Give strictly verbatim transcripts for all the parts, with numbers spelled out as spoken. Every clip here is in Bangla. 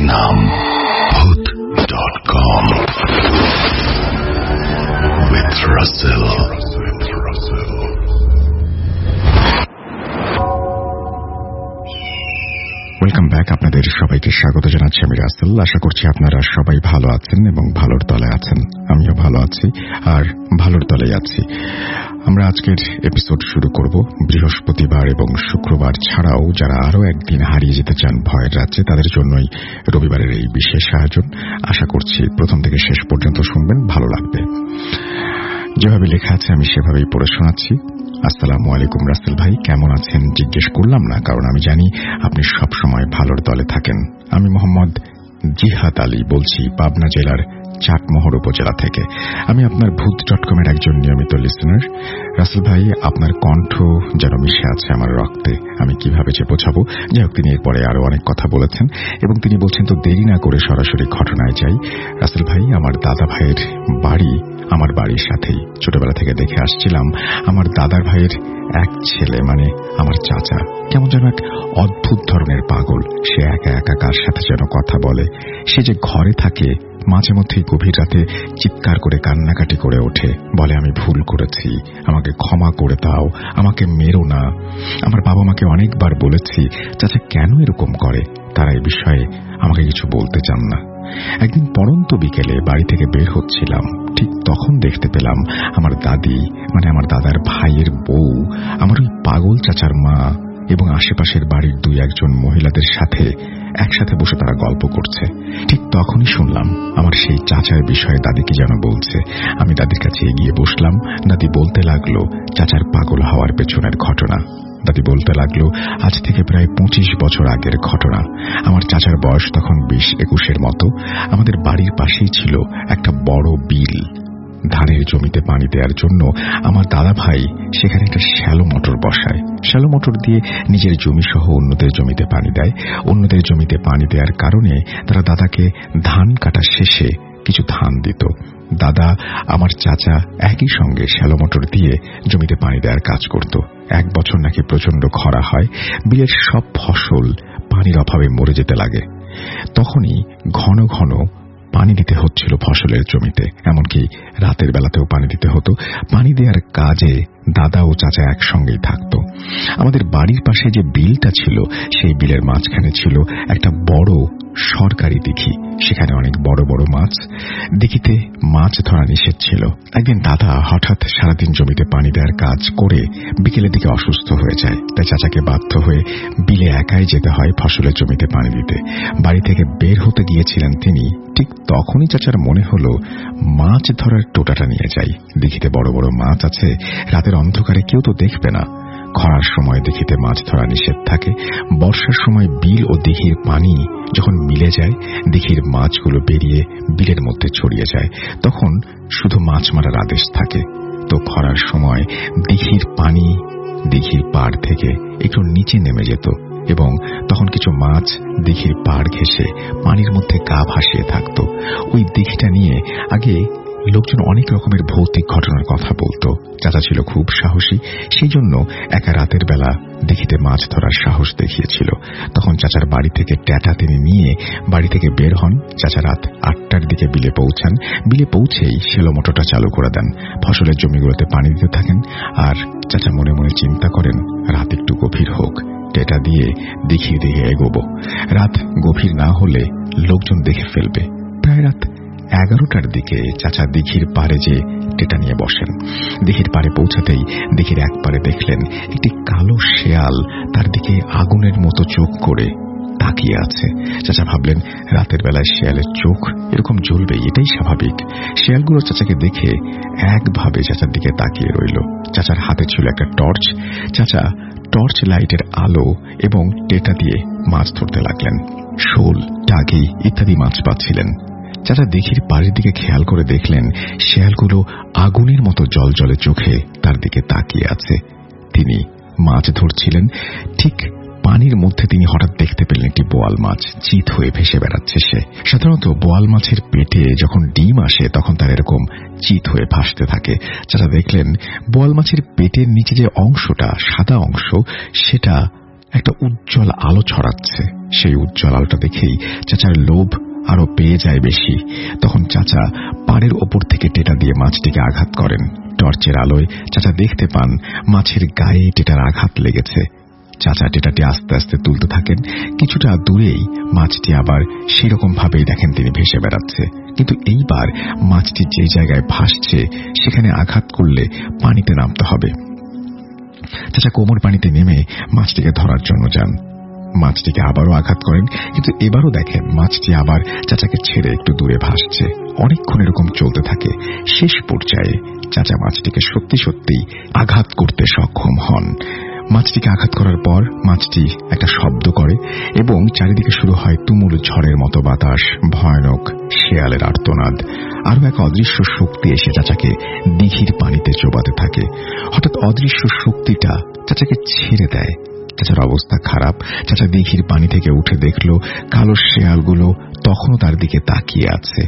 नाम Bhoot dot com with Russell. Welcome back. আপনাদের সবাইকে স্বাগত জানাচ্ছি আমি রাসেল। আশা করছি আপনারা সবাই ভালো আছেন এবং ভালোর তলে আছেন। আমিও ভালো আছি আর ভালোর তলেই আছি। আমরা আজকের এপিসোড শুরু করব বৃহস্পতিবার এবং শুক্রবার ছাড়াও যারা আরও একদিন হারিয়ে যেতে চান ভয়ের রাজ্যে, তাদের জন্যই রবিবারের এই বিশেষ আয়োজন। আশা করছি প্রথম থেকে শেষ পর্যন্ত শুনবেন, ভালো লাগবে। যেভাবে লেখা আছে আমি সেভাবেই পড়ে শোনাচ্ছি। আসসালামু আলাইকুম রাসেল ভাই, কেমন আছেন জিজ্ঞেস করলাম না, কারণ আমি জানি আপনি সব সময় ভালোর দলে থাকেন। আমি মোহাম্মদ জিহাদ আলী বলছি, পাবনা জেলার চাটমোহর উপজেলা থেকে। আমি আপনার ভূত ডট কম এর একজন নিয়মিত লিসেনার। রাসেল ভাই, আপনার কণ্ঠ যেন মিশে আছে আমার রক্তে, আমি কিভাবে যে বোঝাবো। যাই হোক, তিনি এরপরে আরো অনেক কথা বলেছেন এবং তিনি বলছেন তো দেরি না করে সরাসরি ঘটনায় যাই। রাসেল ভাই, আমার দাদা ভাইয়ের বাড়ি আমার বাড়ির সাথেই। ছোটবেলা থেকে দেখে আসছিলাম আমার দাদার ভাইয়ের এক ছেলে, মানে আমার চাচা, কেমন যেন এক অদ্ভুত ধরনের পাগল। সে একা একা কার সাথে যেন কথা বলে। সে যে ঘরে থাকে মাঝে মধ্যেই গভীর রাতে চিৎকার করে কান্নাকাটি করে ওঠে, বলে আমি ভুল করেছি, আমাকে ক্ষমা করে দাও, আমাকে মেরো না। আমার বাবা মাকে অনেকবার বলেছি চাচা কেন এরকম করে, তারা এই বিষয়ে আমাকে কিছু বলতে চান না। একদিন পড়ন্ত বিকেলে বাড়ি থেকে বের হচ্ছিলাম, ঠিক তখন দেখতে পেলাম আমার দাদি, মানে আমার দাদার ভাইয়ের বউ, আমার ওই পাগল চাচার মা এবং আশেপাশের বাড়ির দুই একজন মহিলাদের সাথে একসাথে বসে তারা গল্প করছে। ঠিক তখনই শুনলাম আমার সেই চাচার বিষয়ে দাদি কি যেন বলছে। আমি দাদির কাছে এগিয়ে বসলাম। দাদি বলতে লাগলো চাচার পাগল হওয়ার পেছনের ঘটনা। দাদি বলতে লাগলো আজ থেকে প্রায় পঁচিশ বছর আগের ঘটনা। আমার চাচার বয়স তখন বিশ একুশের মতো। আমাদের বাড়ির পাশেই ছিল একটা বড় বিল। ধানের জমিতে পানি দেওয়ার জন্য আমার দাদা ভাই সেখানে একটা শ্যালো মোটর বসায়। শ্যালো মোটর দিয়ে নিজের জমি সহ অন্যদের জমিতে পানি দেয়। অন্যদের জমিতে পানি দেওয়ার কারণে তারা দাদাকে ধান কাটা শেষে কিছু ধান দিত। দাদা আমার চাচা একই সঙ্গে শ্যালো মোটর দিয়ে জমিতে পানি দেওয়ার কাজ করত। এক বছর নাকি প্রচন্ড খরা হয়, বিলের সব ফসল পানির অভাবে মরে যেতে লাগে। তখনই ঘন ঘন পানি দিতে হচ্ছিল ফসলের জমিতে, এমনকি রাতের বেলাতেও পানি দিতে হতো। পানি দেওয়ার কাজে দাদা ও চাচা একসঙ্গেই থাকত। আমাদের বাড়ির পাশে যে বিলটা ছিল সেই বিলের মাঝখানে ছিল একটা বড় সরকারি দিঘি। সেখানে অনেক বড় বড় মাছ। দিঘিতে মাছ ধরা নিষেধ ছিল। একদিন দাদা হঠাৎ সারাদিন জমিতে পানি দেওয়ার কাজ করে বিকেলের দিকে অসুস্থ হয়ে যায়। তাই চাচাকে বাধ্য হয়ে বিলে একাই যেতে হয় ফসলের জমিতে পানি দিতে। বাড়ি থেকে বের হতে গিয়েছিলেন তিনি, ঠিক তখনই চাচার মনে হলো মাছ ধরার টোটাটা নিয়ে যাই। দিঘিতে বড় বড় মাছ আছে, রাতের অন্ধকারে কেউ তো দেখবে না। খরার সময় দিঘিতে মাছ ধরা নিষেধ থাকে। বর্ষার সময় বিল ও দিঘির পানি যখন মিলে যায়, দিঘির মাছগুলো বেরিয়ে বিলের মধ্যে ছড়িয়ে যায়, তখন শুধু মাছ মারার আদেশ থাকে। তো খরার সময় দিঘির পানি দিঘির পাড় থেকে একটু নিচে নেমে যেত এবং তখন কিছু মাছ দিঘির পাড় ঘেঁষে পানির মধ্যে গা ভাসিয়ে থাকত। ওই দিঘিটা নিয়ে আগে লোকজন অনেক রকমের ভৌতিক ঘটনার কথা বলতো। চাচা ছিল খুব সাহসী, সেই জন্য একা রাতের বেলা দিঘিতে মাছ ধরার সাহস দেখিয়েছিল। তখন চাচার বাড়ি থেকে ট্যাটা তিনি নিয়ে বাড়ি থেকে বের হন। চাচা রাত আটটার দিকে বিলে পৌঁছান। বিলে পৌঁছেই শ্যালো মোটরটা চালু করে দেন। ফসলের জমিগুলোতে পানি দিতে থাকেন আর চাচা মনে মনে চিন্তা করেন রাত একটু গভীর হোক, টেটা দিয়ে দিঘির দিকে এগোবো। রাত গভীর না হলে লোকজন দেখে ফেলবে। প্রায় রাত এগারোটার দিকে চাচা দিঘির পাড়ে যে টেটা নিয়ে বসেন। দিঘির পাড়ে পৌঁছাতেই দিঘির এক পাড়ে দেখলেন একটি কালো শেয়াল তার দিকে আগুনের মতো চোখ করে তাকিয়ে আছে। চাচা ভাবলেন রাতের বেলায় শেয়ালের চোখ এরকম জ্বলবে, এটাই স্বাভাবিক। শেয়ালগুলো চাচাকে দেখে একভাবে চাচার দিকে তাকিয়ে রইল। চাচার হাতে ছিল একটা টর্চ। চাচা টর্চ লাইটের আলো এবং টেটা দিয়ে মাছ ধরতে লাগলেন। শোল, টাকি ইত্যাদি মাছ পাচ্ছিলেন। চাচা দিঘির পাড়ের দিকে খেয়াল করে দেখলেন শেয়ালগুলো আগুনের মতো জলজলে চোখে তার দিকে তাকিয়ে আছে। তিনি মাছ ধরছিলেন। ঠিক পানির মধ্যে তিনি হঠাৎ দেখতে পেলেন একটি বোয়াল মাছ চিত হয়ে ভেসে বেড়াচ্ছে। সে সাধারণত বোয়াল মাছের পেটে যখন ডিম আসে তখন তার এরকম চিত হয়ে ভাসতে থাকে। যারা দেখলেন বোয়াল মাছের পেটের নিচে যে অংশটা সাদা অংশ, সেটা একটা উজ্জ্বল আলো ছড়াচ্ছে। সেই উজ্জ্বল আলোটা দেখেই চাচার লোভ আরো পেয়ে যায় বেশি। তখন চাচা পাড়ের ওপর থেকে টেটা দিয়ে মাছটিকে আঘাত করেন। টর্চের আলোয় চাচা দেখতে পান মাছের গায়ে টেটার আঘাত লেগেছে। চাচা টেটাটি আস্তে আস্তে তুলতে থাকেন। কিছুটা দূরেই মাছটি আবার সেরকম ভাবেই দেখেন তিনি ভেসে বেড়াচ্ছে, কিন্তু এইবার মাছটি যে জায়গায় ভাসছে সেখানে আঘাত করলে পানিতে নামতে হবে। চাচা কোমর পানিতে নেমে মাছটিকে ধরার জন্য যান। মাছটিকে আবারও আঘাত করেন, কিন্তু এবারও দেখেন মাছটি আবার চাচাকে ছেড়ে একটু দূরে ভাসছে। অনেকক্ষণ এরকম চলতে থাকে। শেষ পর্যায়ে চাচা মাছটিকে সত্যি সত্যি আঘাত করতে সক্ষম হন। মাছটিকে আঘাত করার পর মাছটি একটা শব্দ করে এবং চারিদিকে শুরু হয় তুমুল ঝড়ের মতো বাতাস, ভয়ানক শেয়ালের আর্তনাদ। আরো এক অদৃশ্য শক্তি এসে চাচাকে দিঘির পানিতে চোবাতে থাকে। হঠাৎ অদৃশ্য শক্তিটা চাচাকে ছেড়ে দেয়। চাচার অবস্থা খারাপ। চাচা দিঘির পানি থেকে উঠে দেখল কালো শেয়ালগুলো তখনও তার দিকে তাকিয়ে আছে।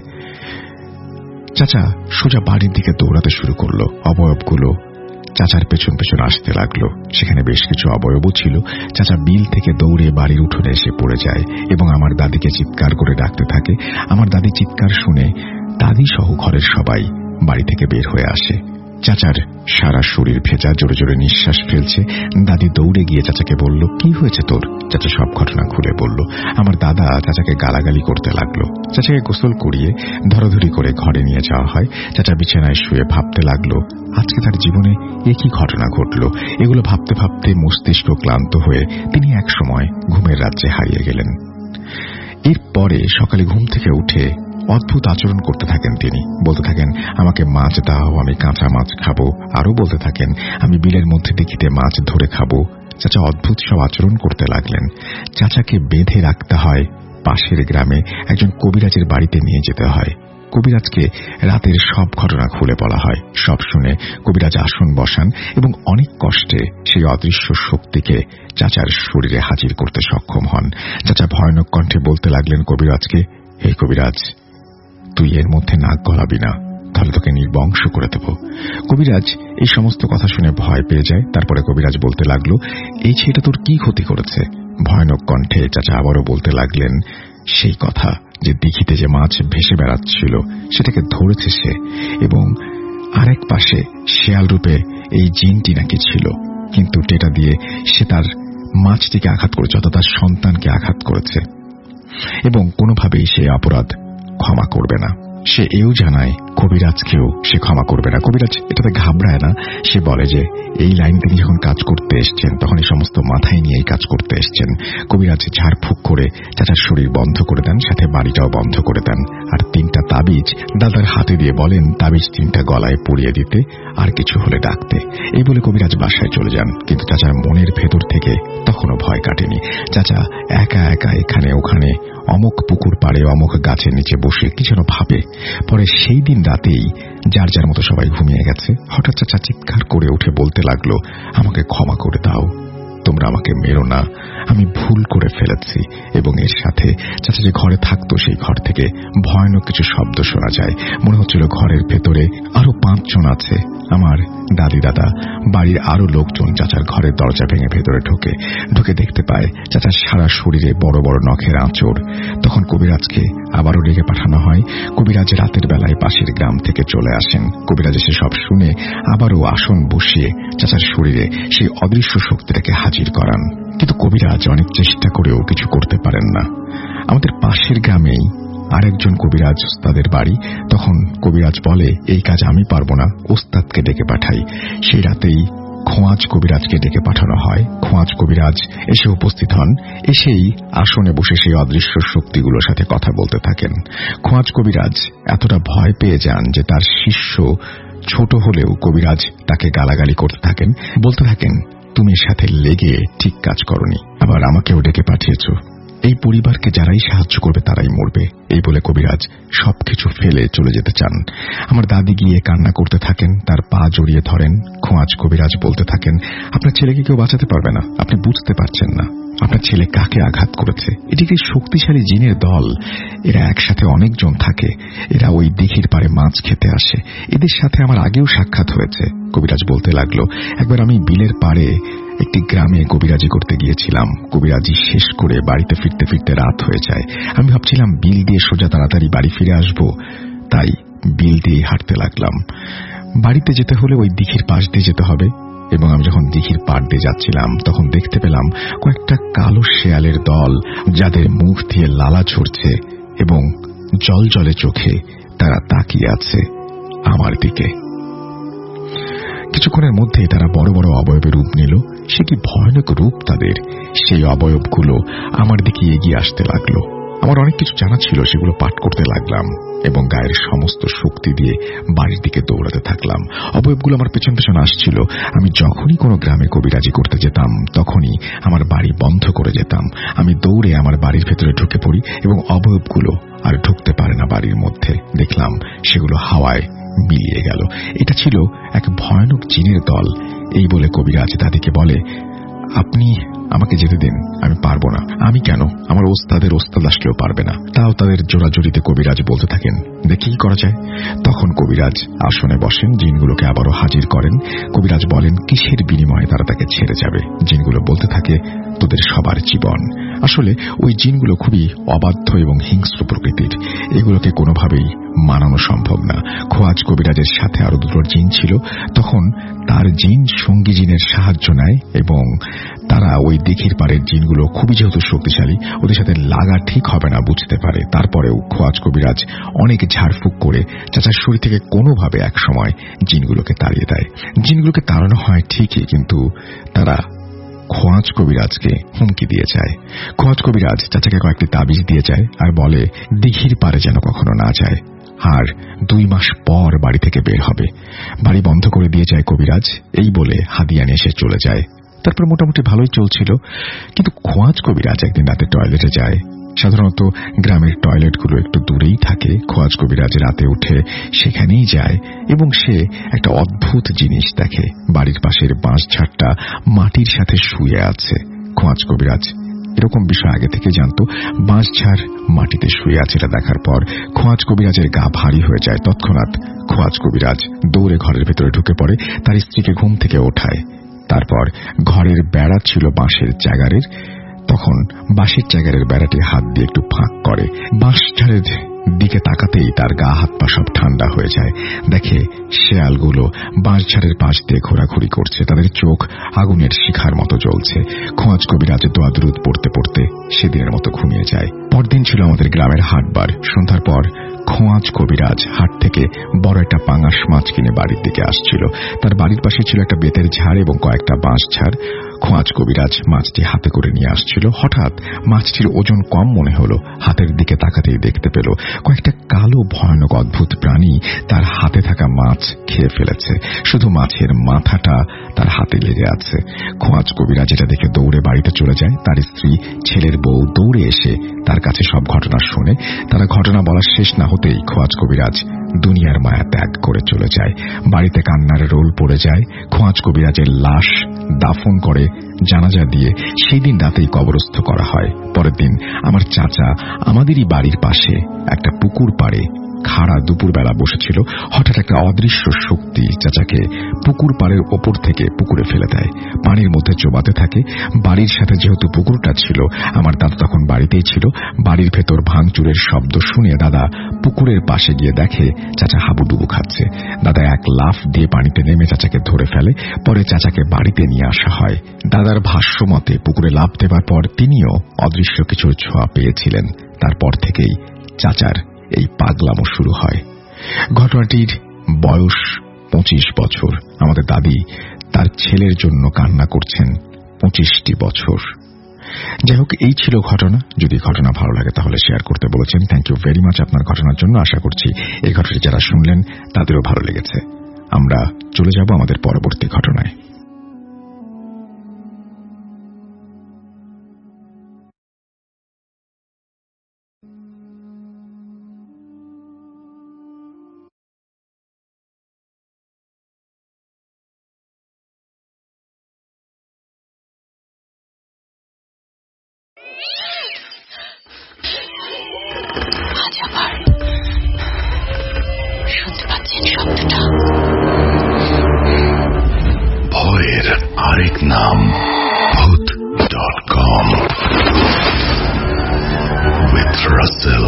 চাচা সোজা বাড়ির দিকে দৌড়াতে শুরু করলো। অবয়বগুলো চাচার পেছন পেছন আসতে লাগলো। সেখানে বেশ কিছু অবয়বও ছিল। চাচা বিল থেকে দৌড়ে বাড়ির উঠোনে এসে পড়ে যায় এবং আমার দাদিকে চিৎকার করে ডাকতে থাকে। আমার দাদি চিৎকার শুনে দাদি সহ ঘরের সবাই বাড়ি থেকে বের হয়ে আসে। চাচার সারা শরীর ভেজা, জোরে জোরে নিঃশ্বাস ফেলছে। দাদি দৌড়ে গিয়ে চাচাকে বলল, কি হয়েছে তোর? চাচা সব ঘটনা খুলে বলল। আমার দাদা চাচাকে গালাগালি করতে লাগলো। চাচাকে গোসল করিয়ে ধরাধরি করে ঘরে নিয়ে যাওয়া হয়। চাচা বিছানায় শুয়ে ভাবতে লাগলো আজকে তার জীবনে একই ঘটনা ঘটল। এগুলো ভাবতে ভাবতে মস্তিষ্ক ক্লান্ত হয়ে তিনি এক সময় ঘুমের রাজ্যে হারিয়ে গেলেন। এরপরে সকালে ঘুম থেকে উঠে অদ্ভুত আচরণ করতে থাকেন তিনি। বলতে থাকেন, আমাকে মাছ দাও, আমি কাঁচা মাছ খাবো। আরো বলতে থাকেন, আমি বিলের মধ্যে দিঘিতে মাছ ধরে খাবো। চাচা অদ্ভুত সব আচরণ করতে লাগলেন। চাচাকে বেঁধে রাখতে হয়। পাশের গ্রামে একজন কবিরাজের বাড়িতে নিয়ে যেতে হয়। কবিরাজকে রাতের সব ঘটনা খুলে বলা হয়। সব শুনে কবিরাজ আসন বসান এবং অনেক কষ্টে সেই অদৃশ্য শক্তিকে চাচার শরীরে হাজির করতে সক্ষম হন। চাচা ভয়ানক কণ্ঠে বলতে লাগলেন কবিরাজকে, হে কবিরাজ, তুই এর মধ্যে নাক গলাবি না, তাহলে তোকে নির্বংশ করে দেব। কবিরাজ এই সমস্ত কথা শুনে ভয় পেয়ে যায়। তারপরে কবিরাজ বলতে লাগলো, এই ছেলেটা তোর কি ক্ষতি করেছে? ভয়ানক কণ্ঠে চাচা আবারও বলতে লাগলেন সেই কথা, যে দিঘিতে যে মাছ ভেসে বেড়াচ্ছিল সেটাকে ধরেছে সে, এবং আরেক পাশে শেয়াল রূপে এই জিনটি নাকি ছিল, কিন্তু টেটা দিয়ে সে তার মাছটিকে আঘাত করেছে, অর্থাৎ তার সন্তানকে আঘাত করেছে এবং কোনোভাবেই সে অপরাধ ক্ষমা করবে না। সে এও জানায় কবিরাজকেও সে ক্ষমা করবে না। কবিরাজ এটাতে ঘাবড়ায় না। সে বলে যে এই লাইন তিনি যখন কাজ করতে এসছেন তখন এই সমস্ত মাথায় নিয়ে এই কাজ করতে এসছেন। কবিরাজ ঝাড়ফুঁক করে চাচার শরীর বন্ধ করে দেন, সাথে বাড়িটাও বন্ধ করে দেন, আর তিনটা তাবিজ দাদার হাতে দিয়ে বলেন তাবিজ তিনটা গলায় পরিয়ে দিতে, আর কিছু হলে ডাকতে। এই বলে কবিরাজ বাসায় চলে যান। কিন্তু চাচার মনের ভেতর থেকে তখনও ভয় কাটেনি। চাচা একা একা এখানে ওখানে অমুক পুকুর পাড়ে অমুক গাছের নিচে বসে কি যেন ভাবে। পরে সেই দিন রাতেই যার যার মতো সবাই ঘুমিয়ে গেছে, হঠাৎ চাচা চিৎকার করে উঠে বলতে লাগলো, আমাকে ক্ষমা করে দাও, তোমরা আমাকে মেরো না, আমি ভুল করে ফেলেছি। এবং এর সাথে চাচা যে ঘরে থাকতো সেই ঘর থেকে ভয়ানক কিছু শব্দ শোনা যায়। মনে হচ্ছিল ঘরের ভেতরে আরো পাঁচজন আছে। আমার দাদি দাদা বাড়ির আরো লোকজন চাচার ঘরের দরজা ভেঙে ভেতরে ঢোকে। ঢুকে দেখতে পায় চাচার সারা শরীরে বড় বড় নখের আঁচড়। তখন কবিরাজকে আবারও ডেকে পাঠানো হয়। কবিরাজ রাতের বেলায় পাশের গ্রাম থেকে চলে আসেন। কবিরাজ এসে সব শুনে আবারও আসন বসিয়ে চাচার শরীরে সেই অদৃশ্য শক্তিটাকে হাজির করান। কিন্তু কবিরাজ অনেক চেষ্টা করেও কিছু করতে পারেন না। আমাদের পাশের গ্রামেই আরেকজন কবিরাজ ওস্তাদের বাড়ি। তখন কবিরাজ বলে, এই কাজ আমি পারবো না, ওস্তাদকে ডেকে পাঠাই। সেই রাতেই খোঁয়াজ কবিরাজকে ডেকে পাঠানো হয়। খোঁয়াজ কবিরাজ এসে উপস্থিত হন। এসেই আসনে বসে সেই অদৃশ্য শক্তিগুলোর সাথে কথা বলতে থাকেন। খোঁয়াজ কবিরাজ এতটা ভয় পেয়ে যান যে তার শিষ্য ছোট হলেও কবিরাজ তাকে গালাগালি করতে থাকেন, বলতে থাকেন, তুমি এর সাথে লেগে ঠিক কাজ করনি, আবার আমাকেও ডেকে পাঠিয়েছ। এই পরিবারকে যারাই সাহায্য করবে তারাই মরবে। এই বলে কবিরাজ সবকিছু ফেলে চলে যেতে চান। আমার দাদি গিয়ে কান্না করতে থাকেন, তার পা জড়িয়ে ধরেন। খোঁয়াজ কবিরাজ বলতে থাকেন, আপনার ছেলেকে কেউ বাঁচাতে পারবে না, আপনি বুঝতে পারছেন না আপনার ছেলে কাকে আঘাত করেছে। এটি একটি শক্তিশালী জিনের দল, এরা একসাথে অনেকজন থাকে, এরা ওই দিঘির পাড়ে মাছ খেতে আসে, এদের সাথে আমার আগেও সাক্ষাৎ হয়েছে। কবিরাজ বলতে লাগলো, একবার আমি বিলের পাড়ে একটি গ্রামে কবিরাজি করতে গিয়েছিলাম। কবিরাজি শেষ করে বাড়িতে ফিরতে ফিরতে রাত হয়ে যায়। আমি ভাবছিলাম বিল দিয়ে সোজা তাড়াতাড়ি বাড়ি ফিরে আসব, তাই বিল দিয়ে হাঁটতে লাগলাম। বাড়িতে যেতে হলে ওই দিঘির পাশ দিয়ে যেতে হবে, এবং আমি যখন দিঘির পাড় দিয়ে যাচ্ছিলাম তখন দেখতে পেলাম কয়েকটা কালো শেয়ালের দল, যাদের মুখ দিয়ে লালা ঝরছে এবং জল জলে চোখে তারা তাকিয়ে আছে আমার দিকে। কিছুক্ষণের মধ্যে তারা বড় বড় অবয়বের রূপ নিল। সে কি ভয়ানক রূপ তাদের! সেই অবয়বগুলো আমার দিকে এগিয়ে আসতে লাগলো। আমার অনেক কিছু জানা ছিল, সেগুলো পাঠ করতে লাগলাম এবং গায়ের সমস্ত শক্তি দিয়ে বাড়ির দিকে দৌড়াতে থাকলাম। অবয়বগুলো আমার পেছন পেছন আসছিল। আমি যখনই কোনো গ্রামে কবিরাজি করতে যেতাম তখনই আমার বাড়ি বন্ধ করে যেতাম। আমি দৌড়ে আমার বাড়ির ভেতরে ঢুকে পড়ি এবং অবয়বগুলো আর ঢুকতে পারে না বাড়ির মধ্যে। দেখলাম সেগুলো হাওয়ায় মিলিয়ে গেল। এটা ছিল এক ভয়ানক জিনের দল। এই বলে কবিরাজ দাদিকে বলে, আপনি আমাকে যেতে দিন, আমি পারবো না। আমি কেন? আমার ওস্তাদের ওস্তাদ আসলেও পারবে না। তাও তাদের জোড়াজুড়িতে কবিরাজ বলতে থাকেন, দেখি কি করা যায়। তখন কবিরাজ আসনে বসেন, জিনগুলোকে আবারও হাজির করেন। কবিরাজ বলেন কিসের বিনিময়ে তারা তাকে ছেড়ে যাবে। জিনগুলো বলতে থাকে, তোদের সবার জীবন। আসলে ওই জিনগুলো খুবই অবাধ্য এবং হিংস্র প্রকৃতির। এগুলোকে কোনোভাবেই মানানো সম্ভব না। খোয়াজ কবিরাজের সাথে আরো দুটো জিন ছিল। তখন তার জিন সঙ্গী জিনের সাহায্য নেয় এবং তারা ওই দিঘির পাড়ের জিনগুলো খুবই যেহেতু শক্তিশালী, ওদের সাথে লাগা ঠিক হবে না বুঝতে পারে। তারপরেও খোয়াজ কবিরাজ অনেক ঝাড়ফুঁক করে চাচার শরীর থেকে কোনোভাবে এক সময় জিনগুলোকে তাড়িয়ে দেয়। জিনগুলোকে তাড়ানো হয় ঠিকই, কিন্তু তারা খোয়াজ কবিরাজকে হুমকি দিয়ে যায়। খোয়াজ কবিরাজ চাচাকে কয়েকটি তাবিজ দিয়ে যায় আর বলে দিঘির পাড়ে যেন কখনো না যায়, আর দুই মাস পর বাড়ি থেকে বের হবে। বাড়ি বন্ধ করে দিয়ে যায় কবিরাজ। এই বলে হাদিয়া নিয়ে এসে চলে যায়। তারপর মোটামুটি ভালোই চলছিল, কিন্তু খোয়াজ কবিরাজ একদিন রাতে টয়লেটে যায়। সাধারণত গ্রামের টয়লেটগুলো একটু দূরেই থাকে। খোয়াজ কবিরাজ রাতে উঠে সেখানেই যায় এবং সে একটা অদ্ভুত জিনিস দেখে। বাড়ির পাশের বাঁশ ঝাড়টা মাটির সাথে শুয়ে আছে। খোয়াজ কবিরাজ এরকম বিষয় আগে থেকে জানতো। বাঁশ ঝাড় মাটিতে শুয়ে আছে, এটা দেখার পর খোয়াজ কবিরাজের গা ভারী হয়ে যায়। তৎক্ষণাৎ খোয়াজ কবিরাজ দৌড়ে ঘরের ভেতরে ঢুকে পড়ে, তার স্ত্রীকে ঘুম থেকে ওঠায়। তারপর ঘরের বেড়া ছিল বাঁশের জাগারের। তখন বাঁশের জাগারের বেড়াটি হাত দিয়ে একটু ফাঁক করে। বাঁশ ঝাড়ের দিকে তাকাতেই তার গা হাত পা সব ঠান্ডা হয়ে যায়। দেখে শেয়ালগুলো বাঁশ ঝাড়ের পাশ দিয়ে ঘোরাঘুরি করছে, তাদের চোখ আগুনের শিখার মতো জ্বলছে। খোঁজ কবিরাজের দোয়া দুরুদ পড়তে পড়তে সেদিনের মতো ঘুমিয়ে যায়। পরদিন ছিল আমাদের গ্রামের হাটবার। সন্ধ্যার পর খোঁজ কবিরাজ হাট থেকে বড় একটা পাঙাশ মাছ কিনে বাড়ির দিকে আসছিল। তার বাড়ির পাশে ছিল একটা বেতের ঝাড় এবং কয়েকটা বাঁশ ঝাড়। খোঁজ কবিরাজ মাছটি হাতে করে নিয়ে আসছিল। হঠাৎ মাছটির ওজন কম মনে হলো। হাতের দিকে তাকাতেই দেখতে পেল কয়েকটা কালো ভয়ানক অদ্ভুত প্রাণী তার হাতে থাকা মাছ খেয়ে ফেলেছে। শুধু মাছের মাথাটা তার হাতে লেগে আছে। খোঁজ কবিরাজ এটা দেখে দৌড়ে বাড়িতে চলে যায়। তার স্ত্রী, ছেলের বউ দৌড়ে এসে তার কাছে সব ঘটনা শোনে। তারা ঘটনা বলার শেষ না হতেই খোঁজ কবিরাজ দুনিয়ার মায়া ত্যাগ করে চলে যায়। বাড়িতে কান্নার রোল পড়ে যায়। খোঁজ কবিরাজের লাশ দাফন করে জানাজা দিয়ে সেই দিন রাতেই কবরস্থ করা হয়। পরের দিন আমার চাচা আমাদেরই বাড়ির পাশে একটা পুকুর পাড়ে খাড়া দুপুরবেলা বসেছিল। হঠাৎ একটা অদৃশ্য শক্তি চাচাকে পুকুর পাড়ের ওপর থেকে পুকুরে ফেলে দেয়। পানির মধ্যে চোবাতে থাকে। বাড়ির সাথে যেহেতু পুকুরটা ছিল, আমার দাদা তখন বাড়িতেই ছিল। বাড়ির ভেতর ভাঙচুরের শব্দ শুনে দাদা পুকুরের পাশে গিয়ে দেখে চাচা হাবুডুবু খাচ্ছে। দাদা এক লাফ দিয়ে পানিতে নেমে চাচাকে ধরে ফেলে। পরে চাচাকে বাড়িতে নিয়ে আসা হয়। দাদার ভাষ্য মতে পুকুরে লাফ দেবার পর তিনিও অদৃশ্য কিছুর ছোঁয়া পেয়েছিলেন। তারপর থেকেই চাচার এই পাগলামো শুরু হয়। ঘটনাটির বয়স পঁচিশ বছর। আমাদের দাদি তার ছেলের জন্য কান্না করছেন পঁচিশটি বছর। যাই হোক, এই ছিল ঘটনা। যদি ঘটনা ভালো লাগে তাহলে শেয়ার করতে বলেছেন। থ্যাংক ইউ ভেরি মাচ আপনার ঘটনার জন্য। আশা করছি এই ঘটনাটি যারা শুনলেন তাদেরও ভালো লেগেছে। আমরা চলে যাব আমাদের পরবর্তী ঘটনায়। শুনতে পাচ্ছেন শব্দটা? ভয়ের আরেক নাম Russell.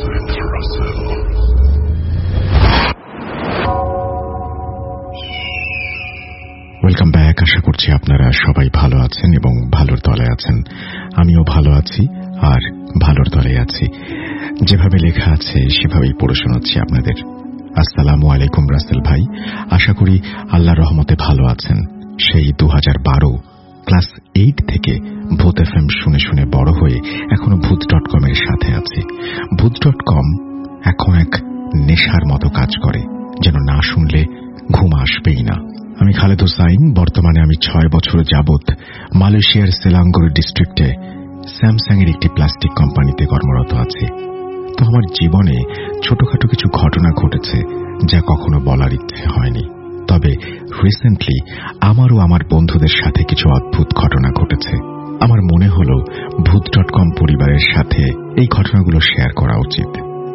Welcome back. আশা করছি আপনারা সবাই ভালো আছেন এবং ভালোর তলে আছেন। আমিও ভালো আছি আর ভালোর তলে আছি। যেভাবে লেখা আছে সেভাবেই পড়ে শোনাচ্ছি আপনাদের। আসসালামু আলাইকুম রাসেল ভাই, আশা করি আল্লাহর রহমতে ভালো আছেন। সেই দু হাজার বারো ক্লাস এইট থেকে ভূত এফ এম শুনে শুনে বড় হয়ে এখনো ভূত ডট কম এর সাথে আছি। ভূত ডট কম এখন এক নেশার মতো কাজ করে, যেন না শুনলে ঘুম আসবেই না। আমি খালেদ হোসাইন। বর্তমানে আমি ছয় বছর যাবৎ মালয়েশিয়ার সেলাঙ্গোর ডিস্ট্রিক্টে স্যামসাং এর একটি প্লাস্টিক কোম্পানিতে কর্মরত আছি। তো আমার জীবনে ছোটখাটো কিছু ঘটনা ঘটেছে যা কখনো বলার ইচ্ছে হয়নি। তবে রিসেন্টলি আমারও আমার বন্ধুদের সাথে কিছু অদ্ভুত ঘটনা ঘটেছে। আমার মনে হল ভূত ডট কম পরিবারের সাথে এই ঘটনাগুলো শেয়ার করা উচিত।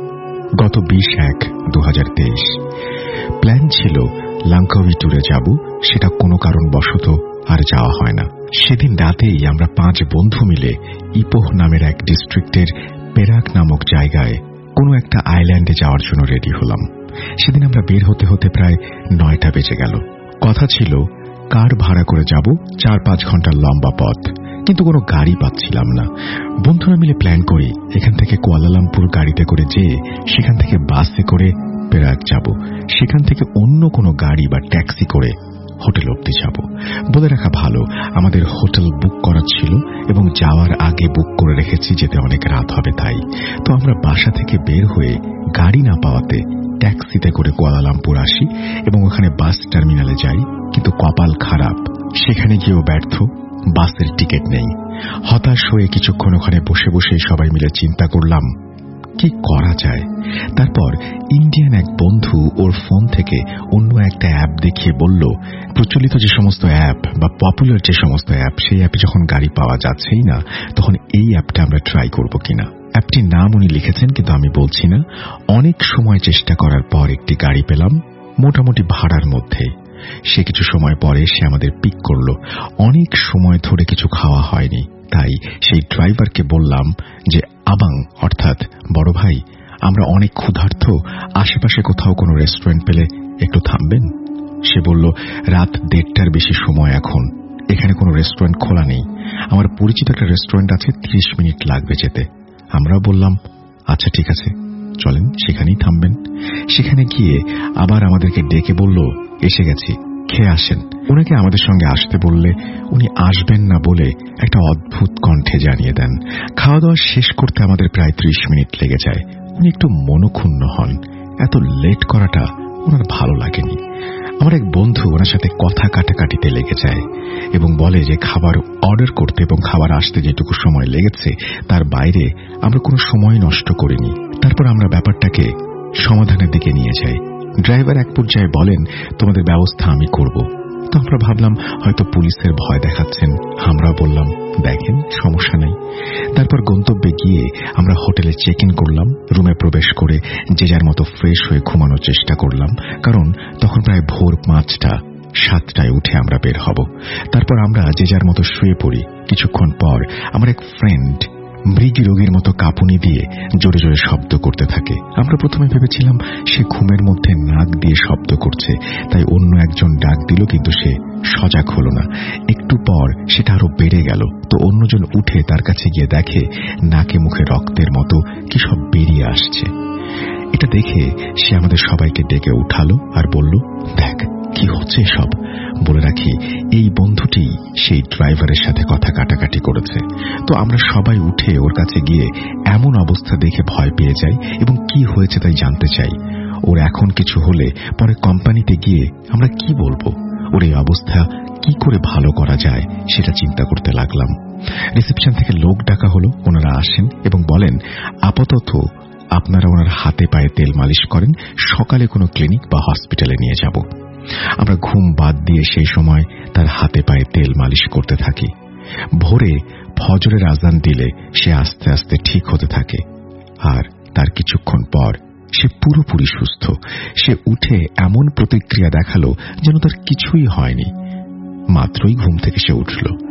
গত বিশ এক দু হাজার তেইশ প্ল্যান ছিল লাঙ্কাউই ট্যুরে যাব, সেটা কোনো কারণবশত আর যাওয়া হয় না। সেদিন রাতেই আমরা পাঁচ বন্ধু মিলে ইপোহ নামের এক ডিস্ট্রিক্টের পেরাক নামক জায়গায় কোনো একটা আইল্যান্ডে যাওয়ার জন্য রেডি হলাম। সেদিন আমরা বের হতে হতে প্রায় নয়টা বেজে গেল। কথা ছিল কার ভাড়া করে যাব, চার পাঁচ ঘন্টার লম্বা পথ, কিন্তু কোনো গাড়ি পাচ্ছিলাম না। বন্ধুরা মিলে প্ল্যান করি এখান থেকে কুয়ালালামপুর গাড়িতে করে যেয়ে সেখান থেকে বাসে করে পেরাক যাব, সেখান থেকে অন্য কোনো গাড়ি বা ট্যাক্সি করে হোটেল অব্দি যাব। বলে রাখা ভালো, আমাদের হোটেল বুক করা ছিল এবং যাওয়ার আগে বুক করে রেখেছি যেতে অনেক রাত হবে তাই। তো আমরা বাসা থেকে বের হয়ে গাড়ি না পাওয়াতে ট্যাক্সিতে করে কুয়ালালামপুর আসি এবং ওখানে বাস টার্মিনালে যাই, কিন্তু কপাল খারাপ, সেখানে গিয়েও ব্যর্থ, বাসের টিকিট নেই। হতাশ হয়ে কিছুক্ষণ ওখানে বসে বসে সবাই মিলে চিন্তা করলাম কি করা যায়। তারপর ইন্ডিয়ান এক বন্ধু ওর ফোন থেকে অন্য একটা অ্যাপ দেখিয়ে বলল, প্রচলিত যে সমস্ত অ্যাপ বা পপুলার যে সমস্ত অ্যাপ, সেই অ্যাপে যখন গাড়ি পাওয়া যাচ্ছেই না, তখন এই অ্যাপটা আমরা ট্রাই করব কিনা। অ্যাপটির নাম উনি লিখেছেন, কিন্তু আমি বলছি না। অনেক সময় চেষ্টা করার পর একটি গাড়ি পেলাম, মোটামুটি ভাড়ার মধ্যে। সে কিছু সময় পরে সে আমাদের পিক করল। অনেক সময় ধরে কিছু খাওয়া হয়নি, তাই সেই ড্রাইভারকে বললাম যে আবাং অর্থাৎ বড় ভাই, আমরা অনেক ক্ষুধার্ত, আশেপাশে কোথাও কোনো রেস্টুরেন্ট পেলে একটু থামবেন। সে বলল রাত দেড়টার বেশি সময় এখন, এখানে কোনো রেস্টুরেন্ট খোলা নেই। আমার পরিচিত একটা রেস্টুরেন্ট আছে, ত্রিশ মিনিট লাগবে যেতে। আমরা বললাম আচ্ছা ঠিক আছে, চলেন সেখানেই থামবেন। সেখানে গিয়ে আবার আমাদেরকে ডেকে বলল এসে গেছি, খেয়ে আসেন। ওনাকে আমাদের সঙ্গে আসতে বললে উনি আসবেন না বলে একটা অদ্ভুত কণ্ঠে জানিয়ে দেন। খাওয়া দাওয়া শেষ করতে আমাদের প্রায় ত্রিশ মিনিট লেগে যায়। উনি একটু মনক্ষুণ্ণ হন, এত লেট করাটা ওনার ভালো লাগেনি। আমার এক বন্ধু ওনার সাথে কথা কাটাকাটিতে লেগে যায় এবং বলে যে খাবার অর্ডার করতে এবং খাবার আসতে যেটুকু সময় লেগেছে তার বাইরে আমরা কোনো সময় নষ্ট করিনি। তারপর আমরা ব্যাপারটাকে সমাধানের দিকে নিয়ে যাই। ড্রাইভার এক পর্যায়ে বলেন তোমাদের ব্যবস্থা আমি করব। তো আমরা ভাবলাম হয়তো পুলিশের ভয় দেখাচ্ছেন। আমরা বললাম দেখেন সমস্যা নেই। তারপর গন্তব্যে গিয়ে আমরা হোটেলে চেক ইন করলাম। রুমে প্রবেশ করে যে যার মতো ফ্রেশ হয়ে ঘুমানোর চেষ্টা করলাম, কারণ তখন প্রায় ভোর পাঁচটা। সাতটায় উঠে আমরা বের হব। তারপর আমরা যে যার মতো শুয়ে পড়ি। কিছুক্ষণ পর আমার এক ফ্রেন্ড মৃগী রোগীর মতো কাঁপুনি দিয়ে জোরে জোরে শব্দ করতে থাকে। আমরা প্রথমে ভেবেছিলাম সে ঘুমের মধ্যে নাক দিয়ে শব্দ করছে, তাই অন্য একজন ডাক দিল, কিন্তু সে সজাগ হল না। একটু পর সেটা আরো বেড়ে গেল। তো অন্যজন উঠে তার কাছে গিয়ে দেখে নাকে মুখে রক্তের মতো কি সব বেরিয়ে আসছে। এটা দেখে সে আমাদের সবাইকে ডেকে উঠালো আর বলল দেখ কি হচ্ছে সব। বলে রাখি এই বন্ধুটি সেই ড্রাইভারের সাথে কথা কাটাকাটি করেছে। তো আমরা সবাই উঠে ওর কাছে গিয়ে এমন অবস্থা দেখে ভয় পেয়ে যাই এবং কি হয়েছে তাই জানতে চাই। ওর এখন কিছু হলে পরে কোম্পানিতে গিয়ে আমরা কি বলবো। ওর এই অবস্থা কি করে ভালো করা যায় সেটা চিন্তা করতে লাগলাম। রিসেপশন থেকে লোক ডাকা হলো। ওনারা আসেন এবং বলেন আপাতত আপনারা ওনার হাতে পায়ে তেল মালিশ করেন, সকালে কোনো ক্লিনিক বা হসপিটালে নিয়ে যাব। আমরা ঘুম বাদ দিয়ে সেই সময় তার হাতে পায়ে তেল মালিশ করতে থাকি। ভোরে ফজরের আজান দিলে সে আস্তে আস্তে ঠিক হতে থাকে, আর তার কিছুক্ষণ পর সে পুরোপুরি সুস্থ। সে উঠে এমন প্রতিক্রিয়া দেখালো যেন তার কিছুই হয়নি। মাত্রই ঘুম থেকে সে উঠল।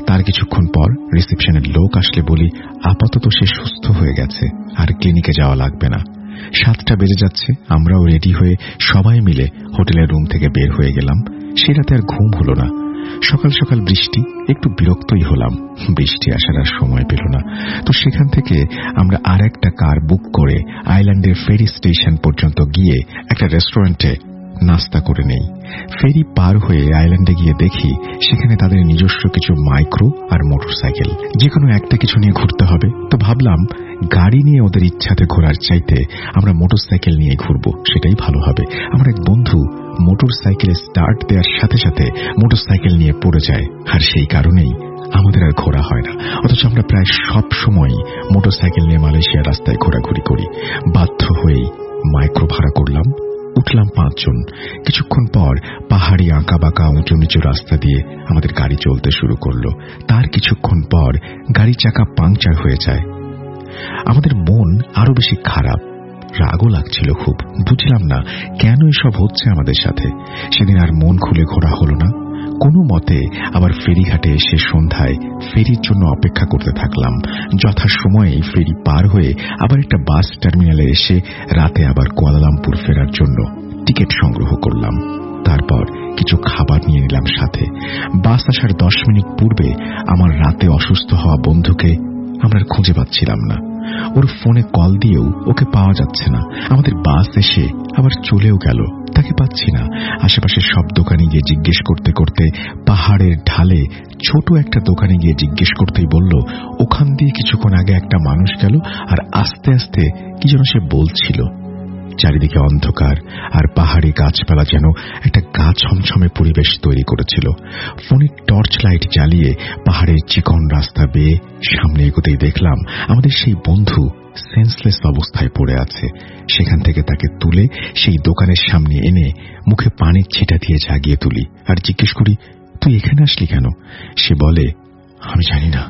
তার কিছুক্ষণ পর রিসেপশনের লোক আসলে বলি আপাতত সে সুস্থ হয়ে গেছে, আর ক্লিনিকে যাওয়া লাগবে না। সাতটা বেজে যাচ্ছে, আমরাও রেডি হয়ে সবাই মিলে হোটেলের রুম থেকে বের হয়ে গেলাম। সে রাতে আর ঘুম হলো না। সকাল সকাল বৃষ্টি, একটু বিরক্তই হলাম। বৃষ্টি আসার আর সময় পেল না, তো সেখান থেকে আমরা আর একটা কার বুক করে আইল্যান্ডের ফেরি স্টেশন পর্যন্ত গিয়ে একটা রেস্টুরেন্টে নাস্তা করে নেই। ফেরি পার হয়ে আইল্যান্ডে গিয়ে দেখি সেখানে তাদের নিজস্ব কিছু মাইক্রো আর মোটরসাইকেল, যে কোনো একটা কিছু নিয়ে ঘুরতে হবে। তো ভাবলাম গাড়ি নিয়ে ওদের ইচ্ছাতে ঘোরার চাইতে আমরা মোটরসাইকেল নিয়ে ঘুরবো, সেটাই ভালো হবে। আমার এক বন্ধু মোটরসাইকেলে স্টার্ট দেওয়ার সাথে সাথে মোটরসাইকেল নিয়ে পড়ে যায়, আর সেই কারণেই আমাদের আর ঘোরা হয় না। অথচ আমরা প্রায় সব সময় মোটরসাইকেল নিয়ে মালয়েশিয়ার রাস্তায় ঘোরাঘুরি করি। বাধ্য হয়েই মাইক্রো ভাড়া করলাম, উঠলাম পাঁচজন। কিছুক্ষণ পর পাহাড়ি আঁকা বাঁকা উঁচু নিচু রাস্তা দিয়ে আমাদের গাড়ি চলতে শুরু করলো। তার কিছুক্ষণ পর গাড়ি চাকা পাংচার হয়ে যায়। আমাদের মন আরো বেশি খারাপ, রাগও লাগছিল খুব। বুঝলাম না কেন এসব হচ্ছে আমাদের সাথে। সেদিন আর মন খুলে ঘোরা হলো না। কোনো মতে আবার ফেরিঘাটে এসে সন্ধ্যায় ফেরির জন্য অপেক্ষা করতে থাকলাম। যথাসময়ে ফেরি পার হয়ে আবার একটা বাস টার্মিনালে এসে রাতে আবার কুয়ালালামপুর ফেরার জন্য টিকিট সংগ্রহ করলাম। তারপর কিছু খাবার নিয়ে নিলাম সাথে। বাস আসার দশ মিনিট পূর্বে আমার রাতে অসুস্থ হওয়া বন্ধুকে আমরা খুঁজে পাচ্ছিলাম না। ওর ফোনে কল দিয়েও ওকে পাওয়া যাচ্ছে না। আমাদের বাস এসে আবার চলেও গেল, তাকে পাচ্ছি না। আশেপাশে সব দোকানে গিয়ে জিজ্ঞেস করতে করতে পাহাড়ের ঢালে ছোট একটা দোকানে গিয়ে জিজ্ঞেস করতেই বলল ওখান দিয়ে কিছুক্ষণ আগে একটা মানুষ গেল, আর আস্তে আস্তে কি যেন সে বলছিল। চারিদিকে অন্ধকার, আর পাহাড়ি গাছপালা যেন একটা গা ছমছমে পরিবেশ তৈরি করেছিল। ফোনের টর্চ লাইট জ্বালিয়ে পাহাড়ের চিকন রাস্তা বেয়ে সামনে এগোতেই দেখলাম আমাদের সেই বন্ধু সেন্সলেস অবস্থায় পড়ে আছে। সেখান থেকে তাকে তুলে সেই দোকানের সামনে এনে মুখে পানির ছিটা দিয়ে জাগিয়ে তুলি, আর জিজ্ঞেস করি তুই এখানে আসলি কেন? সে বলে আমি জানি না,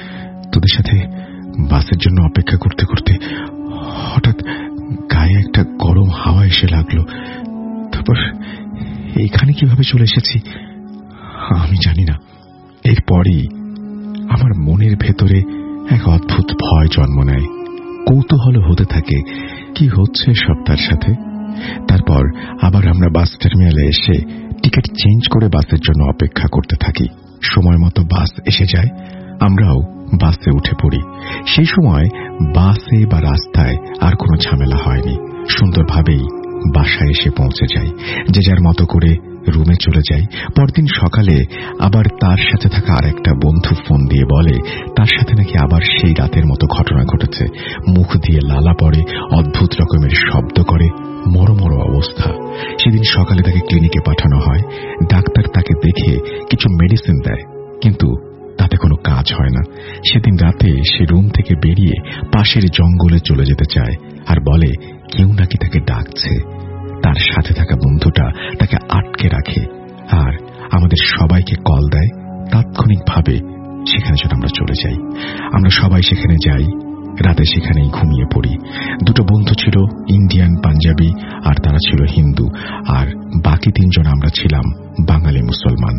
তোদের সাথে বাসের জন্য অপেক্ষা করতে করতে হঠাৎ গায়ে একটা গরম হাওয়া এসে লাগলো। তারপর এইখানে কিভাবে চলে এসেছি আমি জানি না। এরপরই আমার মনের ভেতরে এক অদ্ভুত ভয় জন্ম নেয়। কৌতূহল হতে থাকে কি হচ্ছে সব তার সাথে। তারপর আবার আমরা বাস টার্মিনালে এসে টিকিট চেঞ্জ করে বাসের জন্য অপেক্ষা করতে থাকি। সময় মতো বাস এসে যায়, আমরাও বাসে উঠে পড়ি। সেই সময় বাসে বা রাস্তায় আর কোনো ঝামেলা হয়নি। সুন্দরভাবেই বাসায় এসে পৌঁছে যাই, যে যার মতো করে রুমে চলে যাই। পরদিন সকালে আবার তার সাথে থাকা আর একটা বন্ধু ফোন দিয়ে বলে তার সাথে নাকি আবার সেই রাতের মতো ঘটনা ঘটেছে। মুখ দিয়ে লালা পড়ে, অদ্ভুত রকমের শব্দ করে, মরো মরো অবস্থা। সেদিন সকালে তাকে ক্লিনিকে পাঠানো হয়। ডাক্তার তাকে দেখে কিছু মেডিসিন দেয়, কিন্তু তাতে কোনো কাজ হয় না। সেদিন রাতে সে রুম থেকে বেরিয়ে পাশের জঙ্গলে চলে যেতে চায়, আর বলে কেউ নাকি তাকে ডাকছে। তার সাথে থাকা বন্ধুটা তাকে আটকে রাখে আর আমাদের সবাইকে কল দেয় তাৎক্ষণিকভাবে সেখানে যেন আমরা চলে যাই। আমরা সবাই সেখানে যাই। রাতে সেখানেই ঘুমিয়ে পড়ি। দুটো বন্ধু ছিল ইন্ডিয়ান পাঞ্জাবি, আর তারা ছিল হিন্দু, আর বাকি তিনজন আমরা ছিলাম বাঙালি মুসলমান।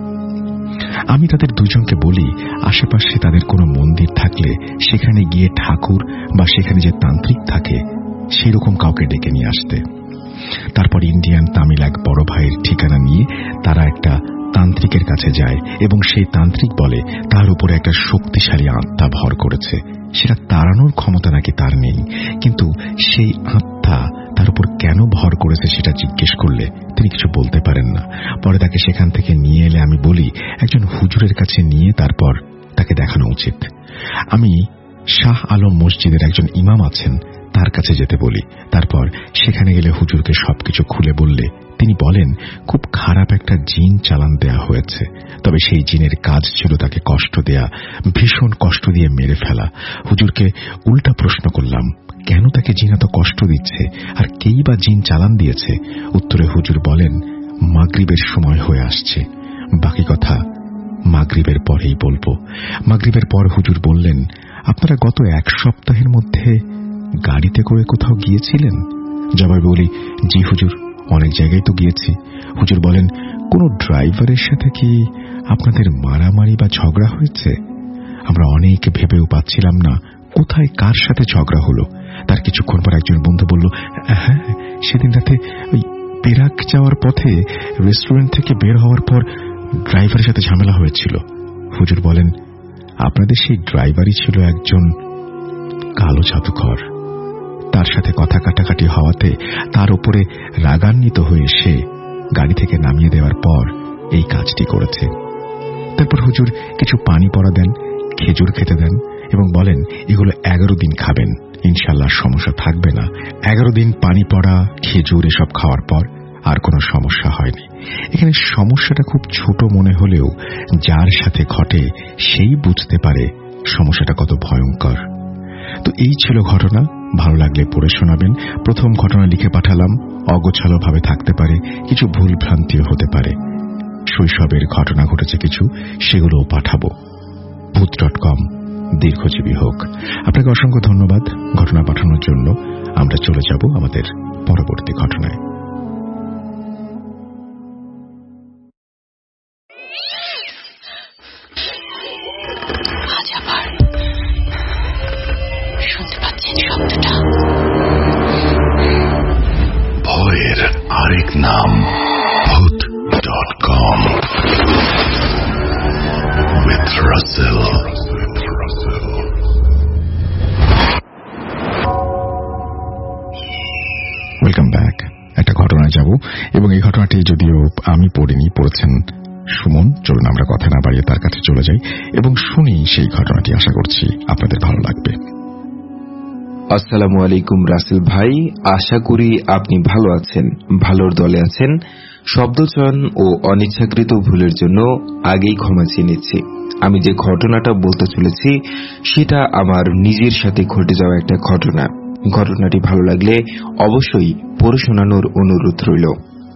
আমি তাদের দুজনকে বলি আশেপাশে তাদের কোনো মন্দির থাকলে সেখানে গিয়ে ঠাকুর বা সেখানে যে তান্ত্রিক থাকে সেরকম কাউকে ডেকে নিয়ে আসতে। তারপর ইন্ডিয়ান তামিল এক বড় ভাইয়ের ঠিকানা নিয়ে তারা একটা তান্ত্রিকের কাছে যায়, এবং সেই তান্ত্রিক বলে তার উপরে একটা শক্তিশালী আত্মা ভর করেছে। সেটা তাড়ানোর ক্ষমতা নাকি তার নেই, কিন্তু সেই আত্মা তার উপর কেন ভর করেছে সেটা জিজ্ঞেস করলে তিনি কিছু বলতে পারেন না। পরে তাকে সেখান থেকে নিয়ে এলে আমি বলি একজন হুজুরের কাছে নিয়ে তারপর তাকে দেখানো উচিত। আমি শাহ আলম মসজিদের একজন ইমাম আছেন, তার কাছে যেতে বলি। তারপর সেখানে গেলে হুজুরকে সবকিছু খুলে বললে তিনি বলেন খুব খারাপ একটা জিন চালান দেয়া হয়েছে, তবে সেই জিনের কাজ ছিল তাকে কষ্ট দেয়া, ভীষণ কষ্ট দিয়ে মেরে ফেলা। হুজুরকে উল্টা প্রশ্ন করলাম কেন তাকে জিন এত কষ্ট দিচ্ছে, আর কেই বা জিন চালান দিয়েছে? উত্তরে হুজুর বলেন মাগরিবের সময় হয়ে আসছে, বাকি কথা মাগরিবের পরেই বলবো। মাগরিবের পর হুজুর বললেন আপনারা গত এক সপ্তাহের মধ্যে গাড়িতে করে কোথাও গিয়েছিলেন? জবাবে বলি জি হুজুর, অনেক জায়গায় তো গিয়েছি। হুজুর বলেন কোন ড্রাইভারের সাথে কি আপনাদের মারামারি বা ঝগড়া হয়েছে? আমরা অনেক ভেবেও পাচ্ছিলাম না কোথায় কার সাথে ঝগড়া হলো। তার কিছুক্ষণ পর একজন বন্ধু বলল, হ্যাঁ, সেদিন রাতে ওই পেরাক যাওয়ার পথে রেস্টুরেন্ট থেকে বের হওয়ার পর ড্রাইভারের সাথে ঝামেলা হয়েছিল। হুজুর বলেন, আপনাদের সেই ড্রাইভারই ছিল একজন কালো জাদুকর। তার সাথে কথা কাটাকাটি হওয়াতে তার উপরে রাগান্বিত হয়ে সে গাড়ি থেকে নামিয়ে দেওয়ার পর এই কাজটি করেছে। তারপর হুজুর কিছু পানি পড়া দেন, খেজুর খেতে দেন এবং বলেন, এগুলো এগারো দিন খাবেন, ইনশাল্লাহ সমস্যা থাকবে না। এগারো দিন পানি পড়া, খেজুর এসব খাওয়ার পর আর কোনো সমস্যা হয়নি। এখানে সমস্যাটা খুব ছোট মনে হলেও যার সাথে ঘটে সেই বুঝতে পারে সমস্যাটা কত ভয়ঙ্কর। তো এই ছিল ঘটনা। ভালো লাগলে পড়ে শোনাবেন। প্রথম ঘটনা লিখে পাঠালাম। অগোছালো ভাবে থাকতে পারে, কিছু ভুল ভ্রান্তিও হতে পারে। শৈশবের ঘটনা ঘটেছে কিছু, সেগুলোও পাঠাবো। ভূত ডট কম দীর্ঘজীবী হোক। আপনাকে অসংখ্য ধন্যবাদ ঘটনা পাঠানোর জন্য। আমরা চলে যাব আমাদের পরবর্তী ঘটনায়। শুনতে পাচ্ছেন শব্দটা? ভয়ের আরেক নাম Bhoot dot com with Russell. Welcome back. একটা ঘটনায় যাব এবং এই ঘটনাটি যদিও আমি পড়িনি, পড়েছেন সুমন। চলুন আমরা কথা না বাড়িয়ে তার কাছে চলে যাই এবং শুনি সেই ঘটনাটি। আশা করছি আপনাদের ভালো লাগবে। আসসালামু আলাইকুম রাসেল ভাই, আশা করি আপনি ভালো আছেন, ভালোর দলে আছেন। শব্দচয়ন ও অনিচ্ছাকৃত ভুলের জন্য আগেই ক্ষমা চেয়ে নিচ্ছি। আমি যে ঘটনাটা বলতে চলেছি সেটা আমার নিজের সাথে ঘটে যাওয়া একটা ঘটনা। ঘটনাটি ভালো লাগলে অবশ্যই পড়ে শোনানোর অনুরোধ রইল।